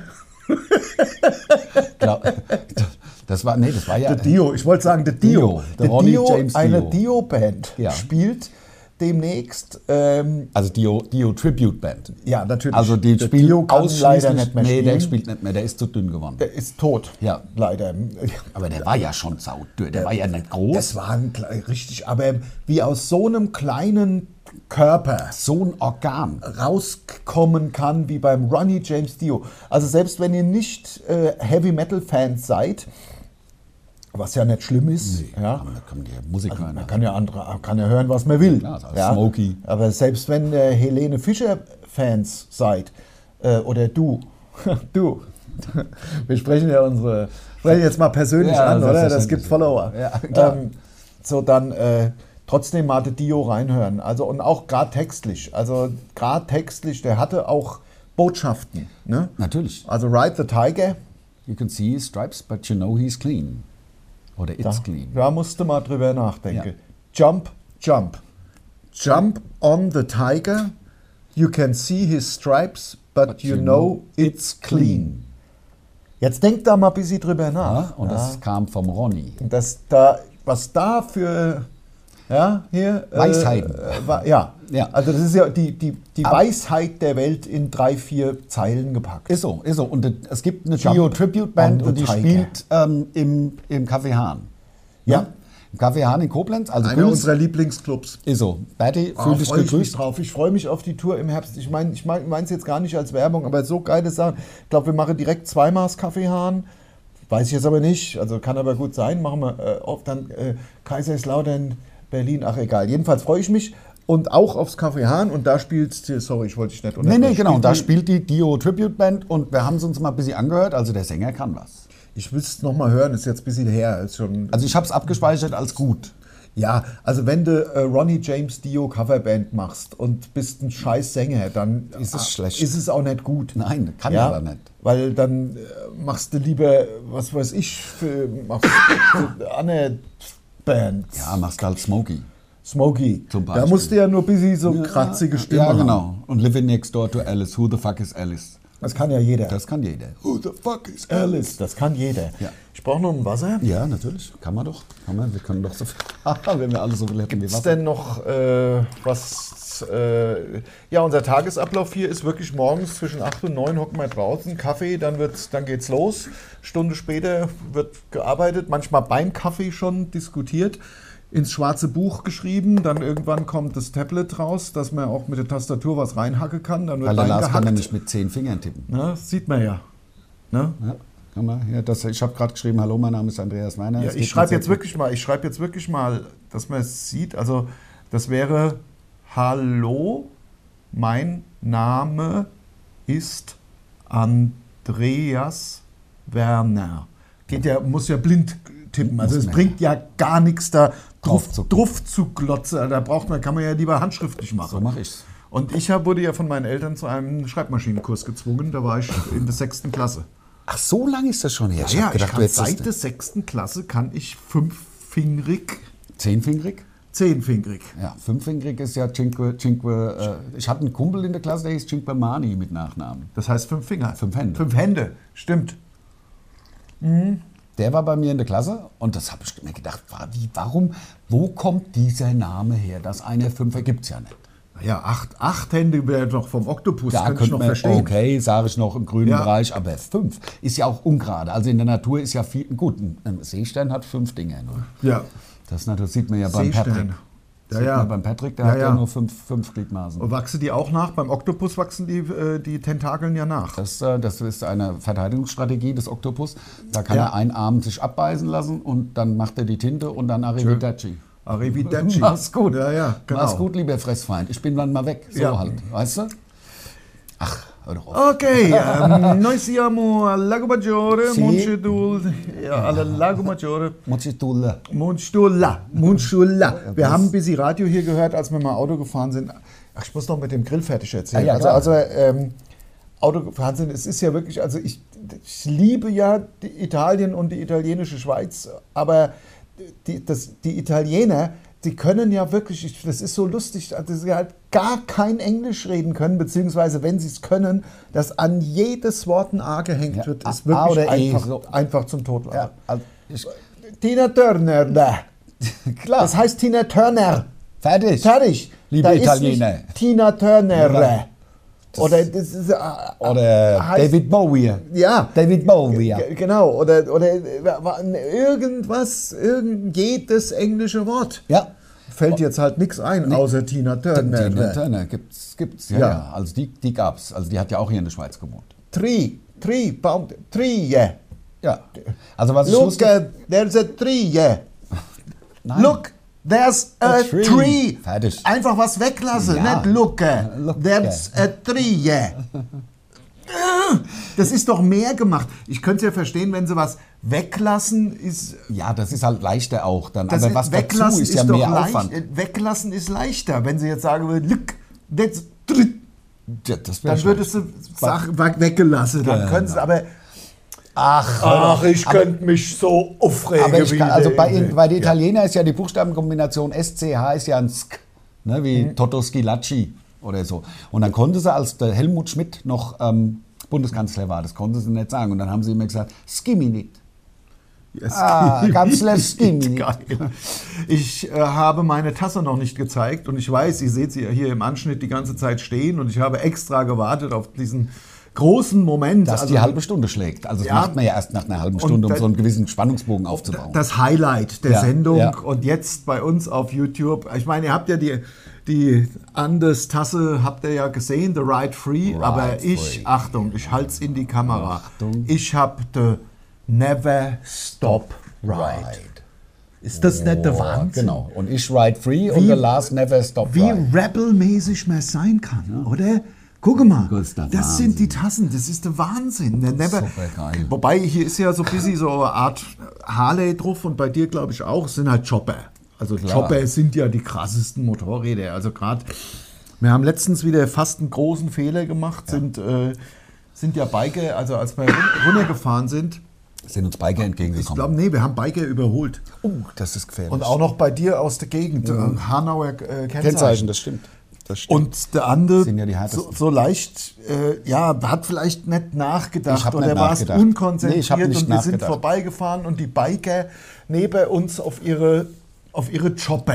Glaub- das war, nee, das war ja. der Dio, ich wollte sagen, der Dio. Dio, der der Ronnie Dio, James eine Dio. Dio-Band, Ja. spielt demnächst. Ähm, Also Dio, Dio Tribute Band. ja, natürlich. Also die der spielt Dio kann ausschließlich. leider nicht mehr nee, spielen. der spielt nicht mehr. Der ist zu dünn geworden. Der ist tot. Ja. Leider. Aber der war ja schon saudünn. Der war ja nicht groß. Das war ein, kle- richtig, aber wie aus so einem kleinen Körper so ein Organ. rauskommen kann wie beim Ronnie James Dio. Also selbst wenn ihr nicht äh, Heavy Metal Fans seid, was ja nicht schlimm ist, ja, Aber da kann der Musik hören. man kann ja andere, kann ja hören, was man will. Klar, das ist ja. Smokey. Aber selbst wenn ihr Helene Fischer Fans seid äh, oder du, du, wir sprechen ja unsere, sprechen jetzt mal persönlich Ja, an, oder? Das selbstverständlich. gibt Follower. Ja, klar. ähm, so dann äh, trotzdem mal den Dio reinhören. Also und auch gerade textlich. Also gerade textlich, der hatte auch Botschaften. Ne? Natürlich. Also Ride the Tiger, You can see his stripes, but you know he's clean. Oder it's da, clean. da musst du mal drüber nachdenken. Ja. Jump, jump. Jump on the tiger. You can see his stripes, but, But you you know know it's clean. Jetzt denk da mal ein bisschen drüber nach. Ja, und das kam vom Ronny. Und das da, was da für, ja, hier. äh, Weisheiten. Äh, wa- ja. Ja. Also das ist ja die, die, die Aber- Weisheit der Welt in drei, vier Zeilen gepackt. Ist so, ist so. Und es gibt eine Jump Dio Tribute Band on the und die Tiger. spielt ähm, im, im Café Hahn. Ja. Im Café Hahn in Koblenz. Also Einer Güls- unserer Lieblingsclubs. ist so. Berti, Ah, fühl dich freu ich mich gegrüßt. drauf. Ich freue mich auf die Tour im Herbst. Ich meine, ich meine es jetzt gar nicht als Werbung, aber so geile Sachen. Ich glaube, wir machen direkt zweimal das Kaffeehahn. Weiß ich jetzt aber nicht, also kann aber gut sein. Machen wir äh, auf dann äh, Kaiserslautern, Berlin, ach egal. Jedenfalls freue ich mich und auch aufs Café Hahn und da spielt, sorry, ich wollte dich nicht Nee, unterbrechen. nee, genau, da spielt die Dio Tribute Band und wir haben es uns mal ein bisschen angehört, also der Sänger kann was. Ich will es nochmal hören, ist jetzt ein bisschen her. Ist schon Also ich habe es abgespeichert als gut. ja, also wenn du äh, Ronnie James Dio Coverband machst und bist ein scheiß Sänger, dann Ist es äh, schlecht. ist es auch nicht gut. Nein, kann ja, aber nicht. Weil dann äh, machst du lieber, was weiß ich, für, machst du eine Band. Ja, machst du halt Smokey. Smokey. Zum Da Beispiel. musst du ja nur ein bisschen so kratzige Stimme Ja, genau. haben. Und Living Next Door to Alice. Who the fuck is Alice? Das kann ja jeder. Das kann jeder. Who the fuck is Alice? Das kann jeder. Ja. Ich brauche noch ein Wasser. Ja, natürlich. Kann man doch. Kann man. Wir können doch so viel. Wenn wir alle so viel hätten wie Ist Wasser. denn noch äh, was? Äh, ja, unser Tagesablauf hier ist wirklich morgens zwischen acht und neun hocken wir draußen, Kaffee, dann, wird's, dann geht's los. Stunde später wird gearbeitet, manchmal beim Kaffee schon diskutiert, ins schwarze Buch geschrieben, dann irgendwann kommt das Tablet raus, dass man auch mit der Tastatur was reinhacken kann. Dann wird Weil der Lars kann reingehackt. nämlich mit zehn Fingern tippen. Ne, das sieht man ja. Ne? Ja, kann man. Ja, das, ich habe gerade geschrieben, hallo, mein Name ist Andreas Meiner. Ja, Es geht ich schreibe mit jetzt sehr- wirklich mal, ich schreibe jetzt wirklich mal, dass man es sieht. Also das wäre hallo, mein Name ist Andreas Werner. Geht ja, muss ja blind tippen. Also Muss es man. bringt ja gar nichts da Drauf drauf, zu drauf zu glotzen. Da braucht man, kann man ja lieber handschriftlich machen. So mache ich's. Und ich hab, wurde ja von meinen Eltern zu einem Schreibmaschinenkurs gezwungen. Da war ich in der sechsten Klasse. Ach, so lange ist das schon her. Ja, hab ich gedacht, kann, du hättest seit das- der sechsten Klasse kann ich fünffingerig, Zehnfingerig? zehnfingerig. Ja, fünffingerig ist ja Cinque, Cinque äh, ich hatte einen Kumpel in der Klasse, der hieß Cinque Mani mit Nachnamen. Das heißt fünf Finger. Fünf Hände. Fünf Hände, stimmt. Der war bei mir in der Klasse und das habe ich mir gedacht, war, wie, warum, wo kommt dieser Name her? Dass einer Fünfer gibt es ja nicht. Ja, acht, acht Hände wäre doch vom Oktopus, Da könnte ich könnte noch man, verstehen. okay, sage ich noch im grünen Ja. Bereich, aber fünf ist ja auch ungerade. Also in der Natur ist ja viel, gut, ein ein Seestern hat fünf Dinger nur. Ja, Das, na, das sieht man ja beim Seestern. Patrick. Ja, Sieht ja. man beim Patrick, der Ja, hat ja ja. nur fünf, fünf Gliedmaßen. Und wachsen die auch nach? Beim Oktopus wachsen die, äh, die Tentakeln ja nach. Das, äh, das ist eine Verteidigungsstrategie des Oktopus. Da kann Ja. er einen Arm sich abbeißen lassen und dann macht er die Tinte und dann Arrivederci. Arrivederci. Mach's gut. Ja, ja, genau. Mach's gut, lieber Fressfeind. Ich bin dann mal weg. So Ja. halt. Weißt du? Ach, hör doch auf. Ok, um, noi siamo al Lago Maggiore, Sì. Monchedul, ja, al Lago Maggiore. Mozzitulle. Munstulla, Munstulla. Wir haben ein bisschen Radio hier gehört, als wir mal Auto gefahren sind. Ach, ich muss noch mit dem Grill fertig erzählen. Ah, ja, also, klar. also ähm, Autogefahren sind, es ist ja wirklich, also ich, ich liebe ja die Italien und die italienische Schweiz, aber die, das, die Italiener, die können ja wirklich, ich- das ist so lustig, dass sie halt gar kein Englisch reden können, beziehungsweise wenn sie es können, dass an jedes Wort ein A gehängt Ja, wird, A- ist wirklich A oder E, einfach, so. einfach zum Totlachen. Ja, also ich, Tina Turner, da. klar. Das heißt Tina Turner. Fertig. Fertig. Liebe Da ist Italiener. nicht Tina Turner. Ja. Oder das ist, äh, Oder heißt- David Bowie. Ja. David Bowie. G- Genau. Oder, oder äh, irgendwas, irgend, jedes englische Wort. Ja. Fällt jetzt halt nichts ein, außer Tina Turner. Tina Turner gibt's, gibt's, ja, Ja. ja. Also die, die gab's. Also die hat ja auch hier in der Schweiz gewohnt. Tree, tree, Baum, tree. yeah. Ja. Also was ich Look, lustig... uh, there's a tree. yeah. Nein. Look, there's a, A tree. tree. Fertig. Einfach was weglassen, Ja. nicht look. Look. There's a tree. yeah. Das ist doch mehr gemacht. Ich könnte ja verstehen, wenn sie was weglassen, ist. Ja, das ist halt leichter auch dann. Das Aber was dazu weglassen ist ja doch mehr leicht, Aufwand. äh, Weglassen ist leichter. Wenn sie jetzt sagen würde, look, that's tree, Ja, das wär dann schon- würdest du Sachen weg- weggelassen. Dann Genau. könntest du aber. Ach, Ach, ich könnte mich so aufregen. aber ich kann, also bei, wie- bei den Italienern ist ja die Buchstabenkombination S C H ist ja ein Sk, ne, wie Mhm. Toto Schilacci oder so. Und dann konnte sie, als der Helmut Schmidt noch ähm, Bundeskanzler war, das konnte sie nicht sagen. Und dann haben sie immer gesagt, Skimmi nicht. Yes. Ah, Kanzler Skimmi. Geil. Ich äh, habe meine Tasse noch nicht gezeigt und ich weiß, ihr seht sie ja hier im Anschnitt die ganze Zeit stehen und ich habe extra gewartet auf diesen großen Moment. Dass Also, die halbe Stunde schlägt. Also das Ja. macht man ja erst nach einer halben Stunde, um da- so einen gewissen Spannungsbogen aufzubauen. das Highlight der Ja, Sendung ja. und jetzt bei uns auf YouTube. Ich meine, ihr habt ja die, die Andes-Tasse, habt ihr ja gesehen, The Ride Free, Ride aber ich, Free. Achtung, ich halte es in die Kamera. Achtung. Ich habe the Never Stop Ride. Ist das nicht der Wahnsinn? Genau. Und ich ride free und the last never stop Wie ride. rebelmäßig man sein kann, oder? Guck mal, Das ist der das Wahnsinn. sind die Tassen, das ist der Wahnsinn. Der Never, Supergeil. wobei hier ist ja so ein bisschen so eine Art Harley drauf und bei dir glaube ich auch, es sind halt Chopper. Also Klar. Chopper sind ja die krassesten Motorräder. Also gerade, wir haben letztens wieder fast einen großen Fehler gemacht, sind, äh, sind ja Biker, also als wir run- runtergefahren sind, Sind uns Biker ich entgegengekommen. glaube, nee, wir haben Biker überholt. Oh, das ist gefährlich. Und auch noch bei dir aus der Gegend, äh, Hanauer äh, Kennzeichen. Kennzeichen, das stimmt. Das stimmt. Und der andere, Sind ja die so, härtesten. so leicht, äh, ja, hat vielleicht nicht nachgedacht Ich hab oder nicht war es nachgedacht. unkonzentriert Nee, ich hab nicht und wir sind nachgedacht. vorbeigefahren und die Biker neben uns auf ihre, auf ihre Chopper.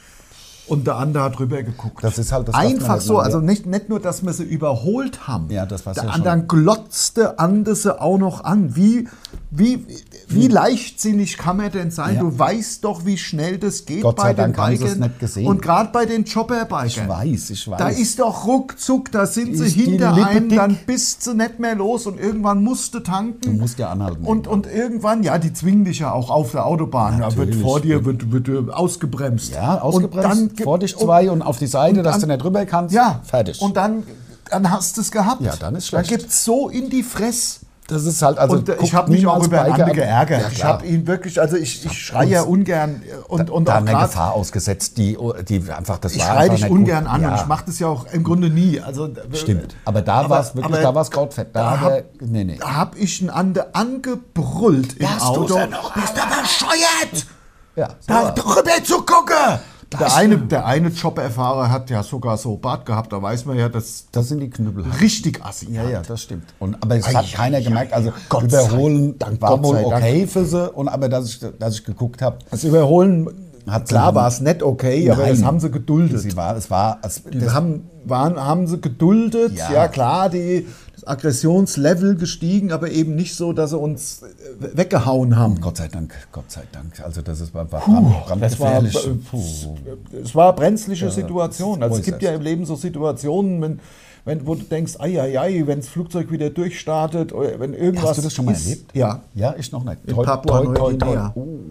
Und der andere hat drüber geguckt. Das ist halt das, was man Einfach nicht so, macht. also nicht, nicht nur, dass wir sie überholt haben. Ja, das war's der ja andere glotzte andere sie auch noch an. Wie, wie, wie leichtsinnig kann man denn sein? Ja. Du weißt doch, wie schnell das geht Gott bei sei den Dank haben sie es Bikern. nicht gesehen. Und gerade bei den Chopper-Bikern. Ich weiß, ich weiß. Da ist doch ruckzuck, da sind sie Ist die hinter Lippe einem, dick. dann bist du nicht mehr los und irgendwann musst du tanken. Du musst ja anhalten. Und, und irgendwann, ja, die zwingen dich ja auch auf der Autobahn. Da wird Natürlich. vor dir wird, wird, wird ausgebremst. ja, ausgebremst, Und dann gibt- vor dich und- zwei und auf die Seite, dass dann- du nicht rüber kannst. Ja, Fertig. Und dann, dann hast du es gehabt. Ja, dann ist Dann schlecht. gibt es so in die Fress. das ist halt, also Und äh, ich guckt habe mich auch niemals über Biker Ande an. geärgert. Ja, ich klar. habe ihn wirklich, also ich, ich schreie ja ungern und, und da auch eine grad- Gefahr ausgesetzt, die, die einfach, das ich war schreie einfach dich nicht ungern gut. an Ja, und ich mache das ja auch im Grunde nie. Also, Stimmt. Aber da war es wirklich, aber da war es Krautfett. Da, da hat hab- er, nee, nee. Da habe ich einen Ande angebrüllt im Hast du's Auto. ja noch Bist du bescheuert? Ja, Da drüber zu gucken! Der Das- eine, der eine Chopper-Fahrer hat ja sogar so Bart gehabt, da weiß man ja, dass das sind die Knüppel. richtig assi Ja, hat. ja, das stimmt. Und, aber es Ei, hat keiner ei, gemerkt. ei, Also Gott sei überholen Dank, war Gott wohl sei Dank. okay für sie. Und, aber dass ich, dass ich geguckt habe, Das Überholen, Hat klar sie- war es nicht okay, aber Nein. das haben sie geduldet. sie war, es war, es, Die das, haben, waren, haben sie geduldet, ja, Ja. klar, die, das Aggressionslevel gestiegen, aber eben nicht so, dass sie uns äh, weggehauen haben. Gott sei Dank, Gott sei Dank. Also das ist, war, war Puh, brand, das war, brandgefährlich. äh, Puh. es war eine brenzliche Situation. Also so es gibt ist ja es. im Leben so Situationen, wenn, wenn, wo du denkst, ei, ei, ei, wenn das Flugzeug wieder durchstartet oder wenn irgendwas Hast du das schon mal ist. erlebt? Ja, Ja, ich noch nicht. in Toi, Papua toi, toi, toi. Neuguinea.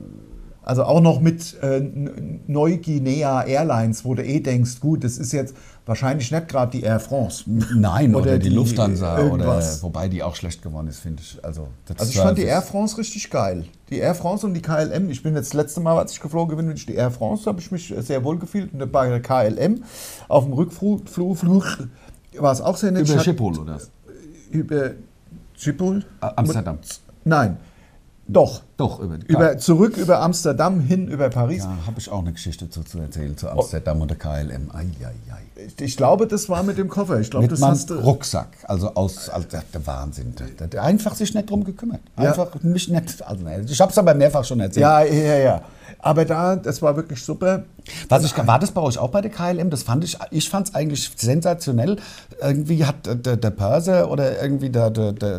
Also auch noch mit äh, N- Neuguinea Airlines, wo du eh denkst, gut, das ist jetzt wahrscheinlich nicht gerade die Air France. Nein, oder, Oder die, die- Lufthansa, oder, irgendwas. wobei die auch schlecht geworden ist, finde ich. Also, das Also ich war- fand die das- Air France richtig geil. Die Air France und die K L M. Ich bin jetzt das letzte Mal, als ich geflogen bin, mit die Air France, habe ich mich sehr wohl gefühlt. Und bei der K L M auf dem Rückflug Flug, Flug, war es auch sehr nett. Ich Über hab- Schiphol, oder? Über Schiphol? Amsterdam. Nein. Doch. Doch, über, Über, zurück über Amsterdam, hin über Paris. Ja, habe ich auch eine Geschichte zu, zu erzählen, zu Amsterdam und der K L M. Ei, ei, ei. Ich, ich glaube, das war mit dem Koffer. Ich glaube, Mit das meinem hast du. Rucksack, also aus, also der, der Wahnsinn. Der, der einfach sich nicht drum gekümmert. Einfach mich nicht, also ne, ich habe es aber mehrfach schon erzählt. Ja, ja, ja. Aber da, das war wirklich super. Was ich, war das bei euch auch bei der K L M? Das fand ich, ich fand es eigentlich sensationell. Irgendwie hat äh, der, der Purser oder irgendwie der, der, der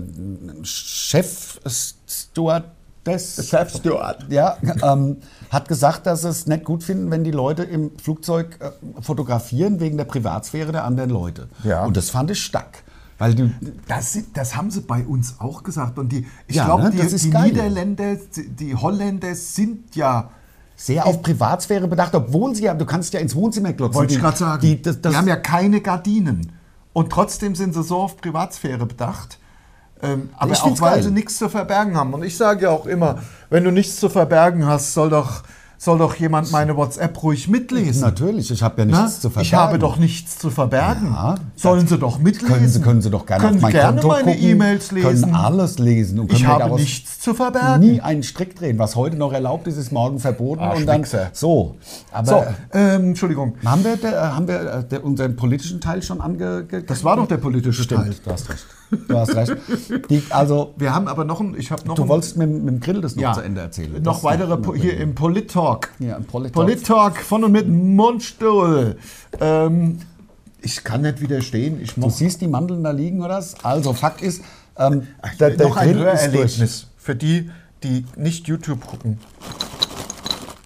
Chef Steward des Chefsteward. ja, ähm, hat gesagt, dass sie es nicht gut finden, wenn die Leute im Flugzeug äh, fotografieren wegen der Privatsphäre der anderen Leute. Ja. Und das fand ich stark. Weil du, Das, sind- das haben sie bei uns auch gesagt. Und die, ich Ja, glaube, ne? die, Das ist die geil. Niederländer, die die Holländer sind ja, sehr auf Privatsphäre bedacht, obwohl sie ja, du kannst ja ins Wohnzimmer glotzen. wollte ich Die- gerade sagen, Die, das, das, die haben ja keine Gardinen. Und trotzdem sind sie so auf Privatsphäre bedacht. Ähm, aber Ich auch find's weil geil. sie nichts zu verbergen haben. Und ich sage ja auch immer, wenn du nichts zu verbergen hast, soll doch, soll doch jemand meine WhatsApp ruhig mitlesen. Natürlich, ich habe ja Na? nichts zu verbergen. Ich habe doch nichts zu verbergen. Ja, Sollen sie doch mitlesen. Können Sie, können Sie doch gerne können auf mein gerne Konto meine gucken, E-Mails lesen. können alles lesen. Und können Ich mir habe daraus nichts zu verbergen. nie einen Strick drehen. Was heute noch erlaubt ist, ist morgen verboten. Ah, und dann Schwichser. so. Aber So, ähm, Entschuldigung. haben wir, der, haben wir äh, der, unseren politischen Teil schon ange... ge- Das war doch der politische Teil. Stimmt, du hast recht. Du hast recht. Die, also, Wir haben aber noch ein, ich habe noch du ein, wolltest mit, mit dem Grill das noch ja, zu Ende erzählen. noch Das weitere noch- po- hier im Polit-Talk. Ja, im Polit-Talk. Polit-Talk von und mit Mundstuhl. Ähm, ich kann nicht widerstehen. Ich Du moch, siehst die Mandeln da liegen, oder? Also Fakt ist, ähm, der, der noch ein Grill ist durch. Hörerlebnis für die, die nicht YouTube gucken.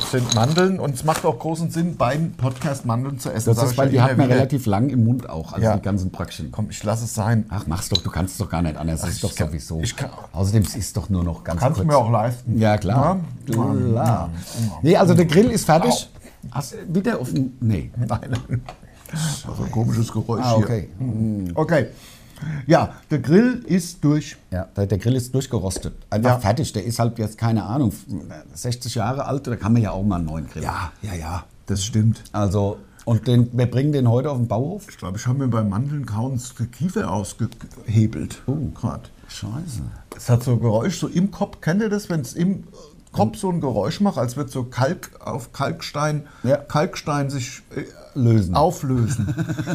sind Mandeln und es macht auch großen Sinn, beim Podcast Mandeln zu essen. Das sag ist, ich weil ja die immer hat man wieder. relativ lang im Mund auch, also Ja. die ganzen Bröckchen. Komm, ich lasse es sein. Ach, mach's doch, du kannst es doch gar nicht anders, das ist ich doch kann- sowieso. ich kann- Außerdem, es ist doch nur noch ganz Kannst du kurz. mir auch leisten. Ja, klar. Ja? klar. Nee, also der Grill ist fertig. Hast du wieder auf dem... Nee. Nein. Also ein komisches Geräusch Ah, okay. hier. Okay. Ja, der Grill ist durch. Ja, der, der Grill ist durchgerostet. Einfach Ja. fertig. Der ist halt jetzt, keine Ahnung, sechzig Jahre alt, da kann man ja auch mal einen neuen Grill. Ja, ja, ja, das stimmt. Also, und den, wir bringen den heute auf den Bauhof. Ich glaube, ich habe mir beim Mandeln kauen die Kiefer ausgehebelt. Oh, gerade. Scheiße. Es hat so ein Geräusch, so im Kopf. Kennt ihr das, wenn es im Kopf so ein Geräusch macht, als wird so Kalk auf Kalkstein, Ja. Kalkstein sich äh, Lösen. auflösen.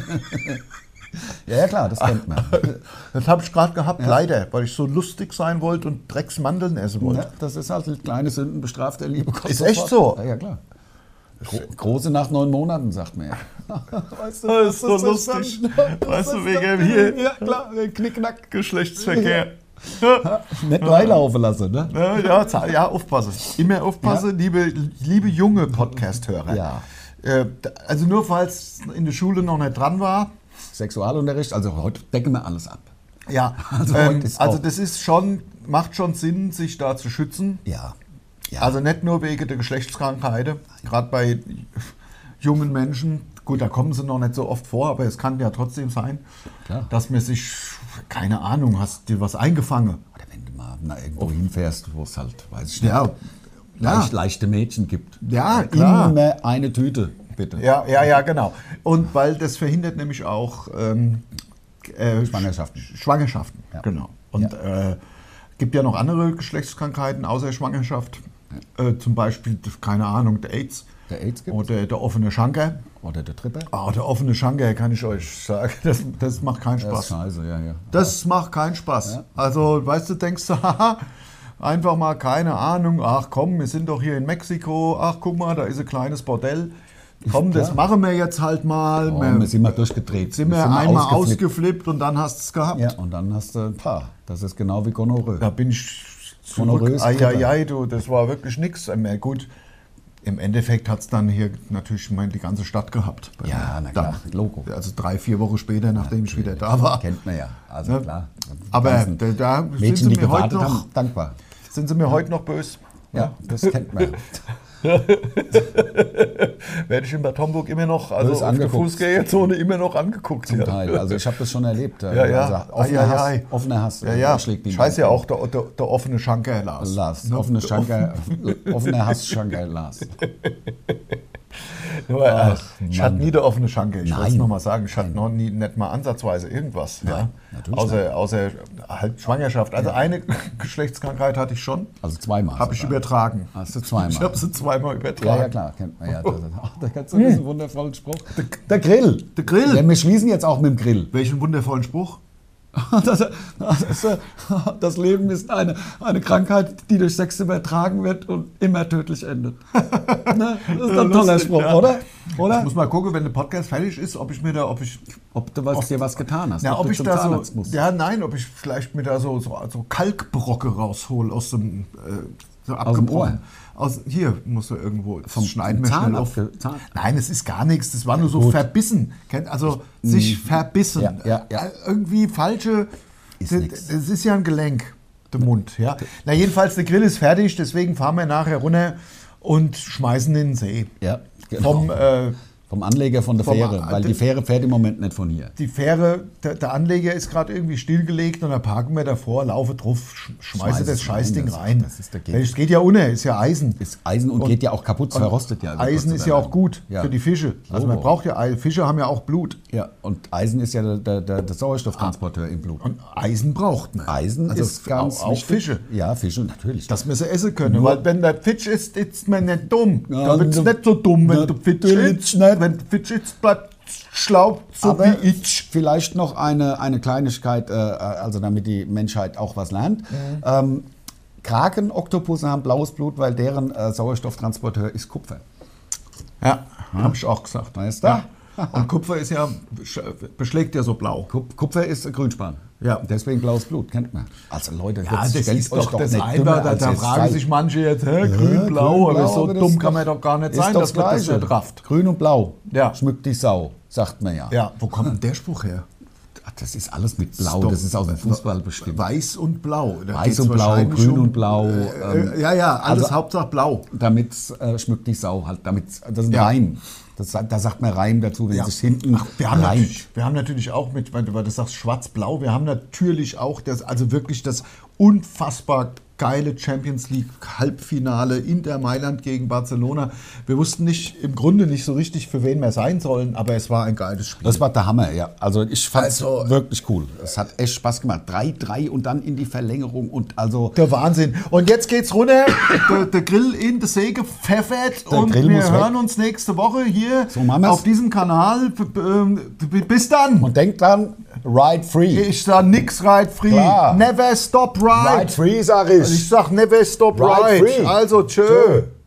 Ja, ja, klar, das kennt man. Das habe ich gerade gehabt, leider, weil ich so lustig sein wollte und Drecksmandeln essen wollte. Ja, das ist halt kleine Sünden bestraft der Liebe. Gott Ist echt so? Ja, ja, klar. Gro große nach neun Monaten, sagt man ja. Weißt du, Das ist so lustig. Weißt du, wegen hier. Ja, klar, Knickknack. Geschlechtsverkehr. Nicht reinlaufen lassen, ne? Ja, ja, za- ja, aufpassen. Immer aufpassen, liebe, liebe junge Podcast-Hörer. Ja. Äh, Also nur falls in der Schule noch nicht dran war. Sexualunterricht, also heute decken wir alles ab. Ja, Also ähm, heute ist also auch- das ist schon, macht schon Sinn, sich da zu schützen. Ja. ja. Also nicht nur wegen der Geschlechtskrankheiten, gerade bei jungen Menschen. Gut, da kommen sie noch nicht so oft vor, aber es kann ja trotzdem sein, Klar. dass man sich, keine Ahnung, hast dir was eingefangen. Oder wenn du mal na, irgendwo hinfährst, wo es halt, weiß ich nicht, Ja, leicht, leichte Mädchen gibt. Ja, klar. Immer eine Tüte, bitte. Ja, ja, ja, genau. Und weil das verhindert nämlich auch ähm, äh, Schwangerschaften. Schwangerschaften, Ja. genau. Und äh, gibt ja noch andere Geschlechtskrankheiten außer Schwangerschaft. Äh, zum Beispiel, keine Ahnung, der AIDS. Der AIDS gibt Oder der offene Schanker. Oder der Tripper. Ah, der offene Schanker, kann ich euch sagen, das, das macht keinen Das ist Spaß. scheiße, ja, ja. Das macht keinen Spaß. Ja. Also, weißt du, denkst du, haha, einfach mal keine Ahnung, ach komm, wir sind doch hier in Mexiko, ach guck mal, da ist ein kleines Bordell. Komm, das Klar. machen wir jetzt halt mal. Oh, wir wir sind mal durchgedreht. sind wir mal einmal ausgeflippt. ausgeflippt und dann hast du es gehabt. Ja, und dann hast du ein paar. Das ist genau wie Gonorrhoe. Da bin ich zurück. Gonorrhoe Eieiei, du, das war wirklich nichts mehr. Gut, im Endeffekt hat es dann hier natürlich mal die ganze Stadt gehabt. Ja, na klar, Dann, Logo. Also drei, vier Wochen später, nachdem ich wieder da war. Kennt man ja. Also Ne? klar. Aber Ganzen da, da sind Mädchen, sie die mir heute gewartet noch, haben, dankbar. sind sie mir heute noch böse. Ja, das kennt man. Werde ich in Bad Homburg immer noch, also Böse auf der angeguckt. Fußgängerzone immer noch angeguckt. Zum Ja. Teil. Also ich habe das schon erlebt. Ja, ja. Also offener, Ei, ei, Hass, ei. offener Hass. Ja, ja. schlägt die Scheiße ja Menschen. auch der, der, der offene Schanker Lars. Lars. Ne? Offene Der Schanker, offener Hass Schanker Lars. Ja, aber, Ach, ich Mann. hatte nie der offene Schanke. Ich wollte es Nein. nochmal sagen, ich hatte noch nie, nicht mal ansatzweise irgendwas. Ja. natürlich Außer, außer halt Schwangerschaft. Also eine Geschlechtskrankheit hatte ich schon. Also zweimal. Habe ich sogar. übertragen. Hast du zweimal? Ich habe sie zweimal Ja, übertragen. ja, klar, kennt man ja. Das, ach, da kannst du diesen wundervollen Spruch. Der Grill. Der Grill. Ja, wir schließen jetzt auch mit dem Grill. Welchen wundervollen Spruch. Das, das, das Leben ist eine, eine Krankheit, die durch Sex übertragen wird und immer tödlich endet. Ne? Das ist doch ein toller lustig, Spruch, ja. oder? Ich oder? muss mal gucken, wenn der Podcast fertig ist, ob ich mir da, ob ich, Ob du was, dir was getan hast. ja, ob du ich zum da Zahnarzt so, musst. ja, nein, ob ich vielleicht mir da so, so, so Kalkbrocke raushol aus dem, äh, so abgebrochen. Aus, hier musst du irgendwo, vom schneiden wir Zahn schnell auf. abge- Zahn- Nein, es ist gar nichts, das war nur so verbissen. Kennt- Also sich verbissen. Ja, ja, ja. Äh, Irgendwie falsche, Ist das, nix. das ist ja ein Gelenk, der Mund. Ja. Na jedenfalls, der Grill ist fertig, deswegen fahren wir nachher runter und schmeißen in den See. Ja, genau. Vom, äh, Vom Anleger von der vom- Fähre, weil die Fähre fährt im Moment nicht von hier. die Fähre, der, der Anleger ist gerade irgendwie stillgelegt und da parken wir davor, laufe drauf, sch- schmeiße Schmeiß das es Scheißding rein, das- rein. das ist der Geht. Es geht ja unter, ist ja Eisen. Ist Eisen und, geht ja auch kaputt, es verrostet ja. über Eisen kurz ist oder ja auch lang. gut Ja. für die Fische. Also man Logo. braucht ja Eisen. Fische haben ja auch Blut. Ja, und Eisen ist ja der, der, der, der Sauerstofftransporteur im Blut. Und Eisen braucht man. Eisen also ist ganz auch, auch wichtig. Fische. Ja, Fische, natürlich. Dass wir sie essen können. Nur- Weil wenn der Fisch isst, ist man nicht dumm. Ja, Dann wird es du- nicht so dumm, wenn Na, der Fisch natürlich isst. nicht. Wenn der Fisch isst, bleibt schlau, so Aber wie ich. vielleicht noch eine, eine Kleinigkeit, äh, also damit die Menschheit auch was lernt. Mhm. Ähm, Kraken, Oktopusse haben blaues Blut, weil deren äh, Sauerstofftransporteur ist Kupfer. Ja, habe ich auch gesagt. Weißt du? Ja. Und Kupfer ist ja, beschlägt ja so blau. Kup- Kupfer ist Grünspan. Ja. Deswegen blaues Blut, kennt man. Also Leute, Ja, jetzt das stellt ist euch doch das nicht eine, dümmer, da, als da ihr fragen seid. sich manche jetzt, hä, grün, Ja, blau, grün, aber blau, so aber das dumm ist kann doch- man doch gar nicht ist sein, doch dass man das Gleiche. nicht rafft. Grün und blau Ja. schmückt die Sau, sagt man ja. Ja, wo kommt denn der Spruch her? Ach, das ist alles mit Blau, doch- das ist aus dem Fußball bestimmt. Weiß und blau. Da Weiß geht's und blau, wahrscheinlich grün um- und blau. Äh, ähm, ja, ja, alles also- Hauptsache blau. Damit äh, schmückt die Sau halt. Damit, das ist ein Ja. Reim. Das, da sagt man Reim dazu, wenn Ja. sich hinten Ach, wir, haben reimt. natürlich, wir haben natürlich auch mit, weil du weil du sagst schwarz-blau, wir haben natürlich auch das, also wirklich das unfassbar geile Champions League Halbfinale Inter Mailand gegen Barcelona. Wir wussten nicht, im Grunde nicht so richtig, für wen wir sein sollen, aber es war ein geiles Spiel. Das war der Hammer, ja. Also ich fand es Also- wirklich cool. Es hat echt Spaß gemacht. drei drei und dann in die Verlängerung und also Der Wahnsinn. Und jetzt geht's runter, der, der Grill in die See gepfeffert Der und Grill wir muss hören weg. uns nächste Woche hier So machen wir's. auf diesem Kanal. B- b- Bis dann. und denkt dran, ride free. Ich sag nix ride free. Klar. Never stop ride. Ride free, sag ich. Ich sag never stop Ride ride. free. Also tschö. Tschö.